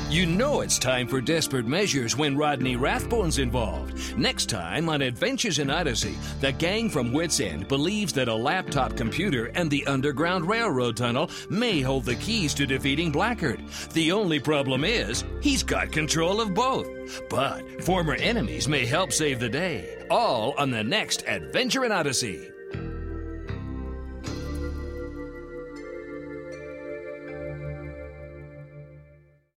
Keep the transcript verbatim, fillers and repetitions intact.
You know it's time for desperate measures when Rodney Rathbone's involved. Next time on Adventures in Odyssey, the gang from Wits End believes that a laptop computer and the Underground Railroad tunnel may hold the keys to defeating Blackguard. The only problem is, he's got control of both. But former enemies may help save the day. All on the next Adventure in Odyssey.